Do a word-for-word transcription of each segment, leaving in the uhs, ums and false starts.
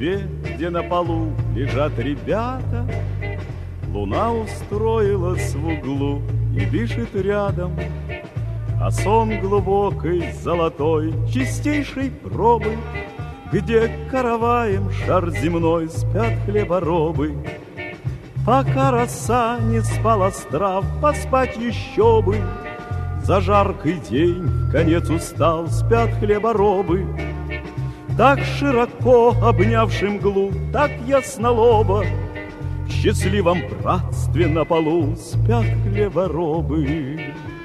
избе, где на полу лежат ребята, луна устроилась в углу и дышит рядом, а сон глубокой, золотой, чистейшей пробы, где караваем шар земной спят хлеборобы. Пока роса не спала страв, поспать еще бы. За жаркий день в конец устал, спят хлеборобы. Так широко обнявши мглу, так яснолобо, в счастливом братстве на полу спят хлеборобы.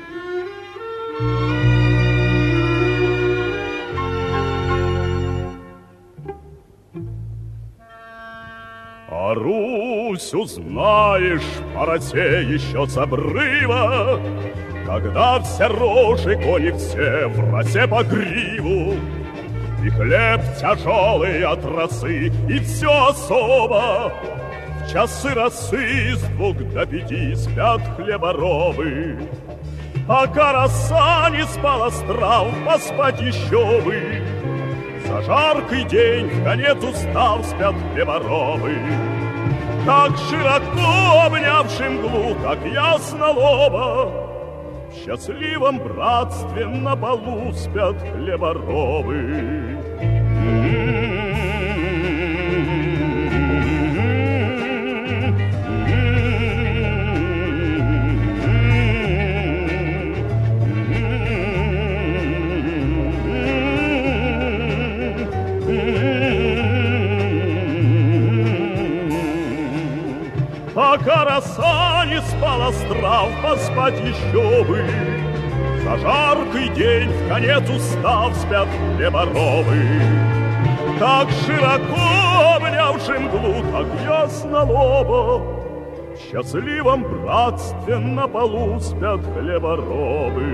А Русь, узнаешь, по росе еще с обрыва, когда все рожи кони все в росе по гриву, и хлеб тяжелый от росы, и все особо. В часы росы с двух до пяти спят хлеборобы. Пока роса не спала с трав, поспать еще бы. За жаркий день в конец устав спят хлеборобы. Так широко обнявши мглу, так яснолобо, в счастливом братстве на полу спят хлеборобы. Пока роса не спала с трав, поспать еще бы. За жаркий день в конец устав спят хлеборобы. Так широко обнявши мглу, так яснолобо, в счастливом братстве на полу спят хлеборобы.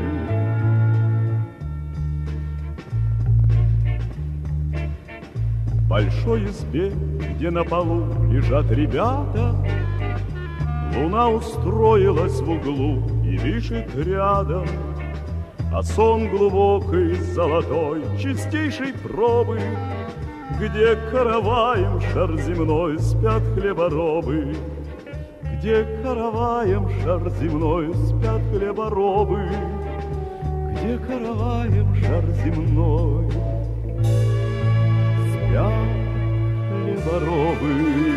В большой избе, где на полу лежат ребята, луна устроилась в углу и дышит рядом, а сон глубокий, золотой, чистейшей пробы, где караваем шар земной спят хлеборобы, где караваем шар земной спят хлеборобы, где караваем шар земной спят хлеборобы.